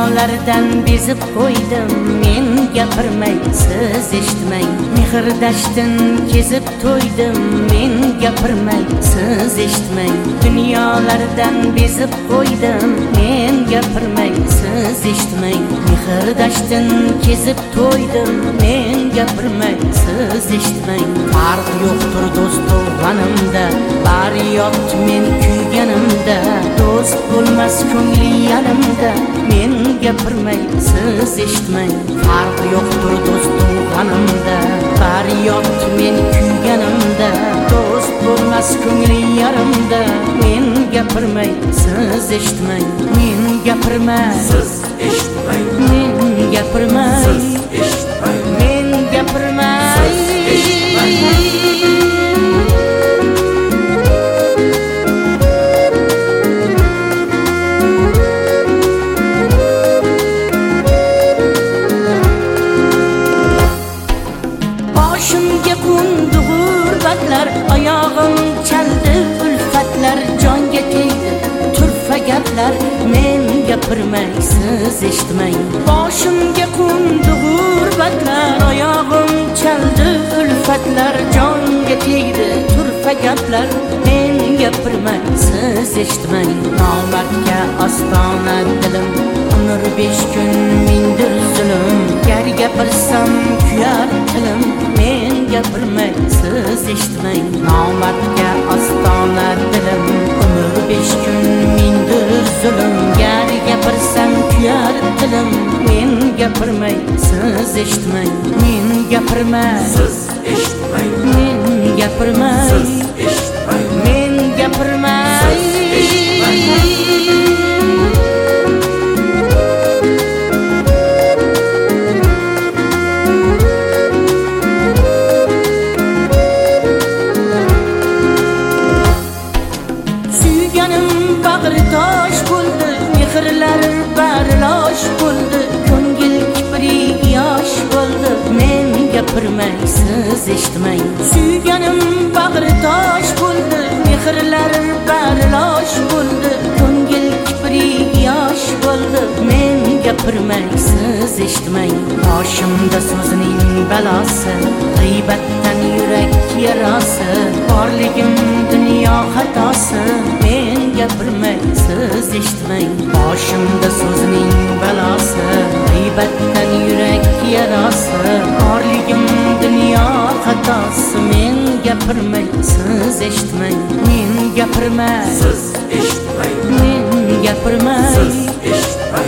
Dunyolardan bezib qo'ydim men gapirmay siz eshitmang Mehrdashtin kezib to'ydim men gapirmay siz eshitmang Dunyolardan bezib qo'ydim men gapirmay siz eshitmang Mehrdashtin kezib to'ydim men gapirmay siz eshitmang Farq yo'qdir do'st tug'animda bari yot men kuyganimda do'st bo'lmas ko'ngli yanimda men gapirmay siz eshitmang Farq yo'qdir do'st tug'animda bari yot men kuyganimda do'st bo'lmas ko'ngli yarimda men gapirmay siz eshitmang men gapirmay siz eshitmang men gapirmay siz eshitmang men gapirmay Boshimga qo'ndi g'urbatlar oyog'im chaldi ulfatlar jonga tegdi turfa gaplar men gapirmay siz eshitmang Boshimga qo'ndi g'urbatlar oyog'im chaldi ulfatlar jonga tegdi turfa gaplar men gapirmay siz eshitmang Nomardga ostona dilim umr 5 kun mindir zulm gar gapirsam kuyar tilim men gapirmay siz eshitmang Nomardga ostona dilim umr 5 kun mindir zulm gar gapirsam kuyar tilim men gapirmay siz eshitmang men gapirmay siz eshitmang men gapirmay siz eshitmang men gapirmay Suyganim bag'ri tosh bo'ldi mehrlar bari losh bo'ldi ko'ngil kibri yosh bo'ldi men gapirmay siz eshitmang Suyganim bag'ri tosh bo'ldi mehrlar bari losh bo'ldi ko'ngil kibri yosh bo'ldi men gapirmay siz eshitmang Boshimda so'zning balosi g'iybatdan yurak yarasi borligim dunyo xatosi men gapirmay siz eshitmang Boshimda so'zning balosi g'iybatdan yurak yarasi borligim dunyo xatosi men gapirmay siz eshitmang men gapirmay siz eshitmang men gapirmay siz eshitmang